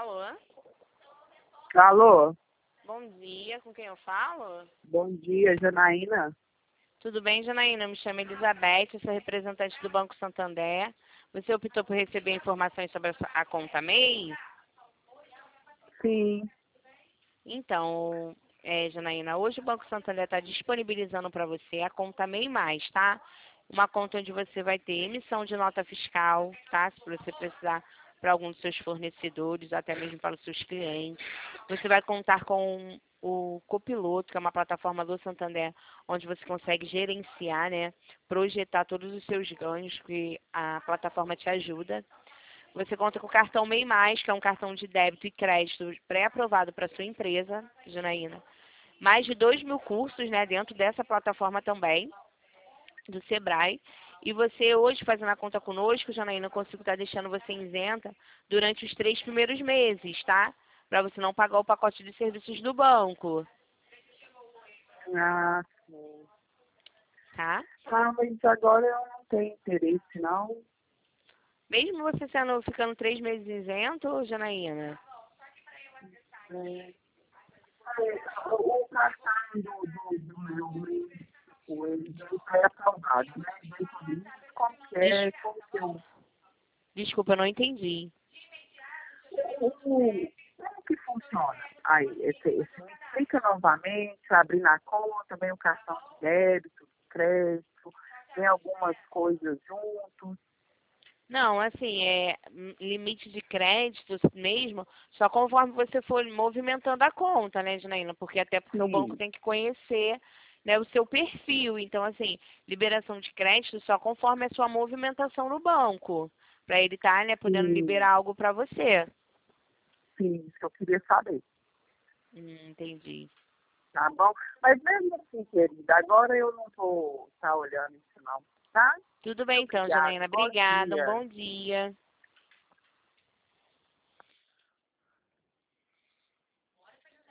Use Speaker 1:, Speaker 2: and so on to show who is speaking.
Speaker 1: Alô?
Speaker 2: Alô,
Speaker 1: Bom dia, com quem eu falo?
Speaker 2: bom dia, Janaína.
Speaker 1: Tudo bem, Janaína? Eu me chamo Elizabeth, eu sou representante do Banco Santander. Você optou por receber informações sobre a conta MEI?
Speaker 2: Sim,
Speaker 1: Então, Janaína, hoje o Banco Santander está disponibilizando para você a conta MEI+, tá? Uma conta onde você vai ter emissão de nota fiscal, tá? Se você precisar para algum dos seus fornecedores, ou até mesmo para os seus clientes. Você vai contar com o Copiloto, que é uma plataforma do Santander, onde você consegue gerenciar, né? Projetar todos os seus ganhos, que a plataforma te ajuda. Você conta com o cartão MEI+, que é um cartão de débito e crédito pré-aprovado para sua empresa, Janaína. Mais de 2.000 cursos, né, dentro dessa plataforma também, do Sebrae. E você hoje, fazendo a conta conosco, Janaína, eu consigo estar deixando você isenta durante os 3 primeiros meses, tá? Para você não pagar o pacote de serviços do banco,
Speaker 2: ah, sim.
Speaker 1: tá?
Speaker 2: Ah, mas agora eu não tenho interesse, não.
Speaker 1: Mesmo você ficando 3 meses isento, Janaína?
Speaker 2: É, o cartão do meu médico, ele veio pré-aprovado, né? Veio tudo isso,
Speaker 1: Des-
Speaker 2: como que eu...
Speaker 1: Desculpa, eu não entendi.
Speaker 2: Como que funciona? Aí, esse me explica novamente, abrir na conta, vem o cartão de débito, crédito, tem algumas coisas juntos.
Speaker 1: Não, assim, limite de créditos mesmo, só conforme você for movimentando a conta, né, Janaína? Porque o banco
Speaker 2: Sim,
Speaker 1: tem que conhecer, né, o seu perfil. Então, assim, liberação de crédito só conforme a sua movimentação no banco, para ele estar, né, podendo
Speaker 2: sim.
Speaker 1: liberar algo para você.
Speaker 2: Sim, isso que eu queria saber,
Speaker 1: Entendi.
Speaker 2: tá bom? Mas mesmo assim, querida, agora eu não vou estar olhando isso não, tá?
Speaker 1: Tudo
Speaker 2: Muito
Speaker 1: bem então,
Speaker 2: obrigada.
Speaker 1: Janaína.
Speaker 2: Bom
Speaker 1: Obrigada, um
Speaker 2: dia.
Speaker 1: bom dia.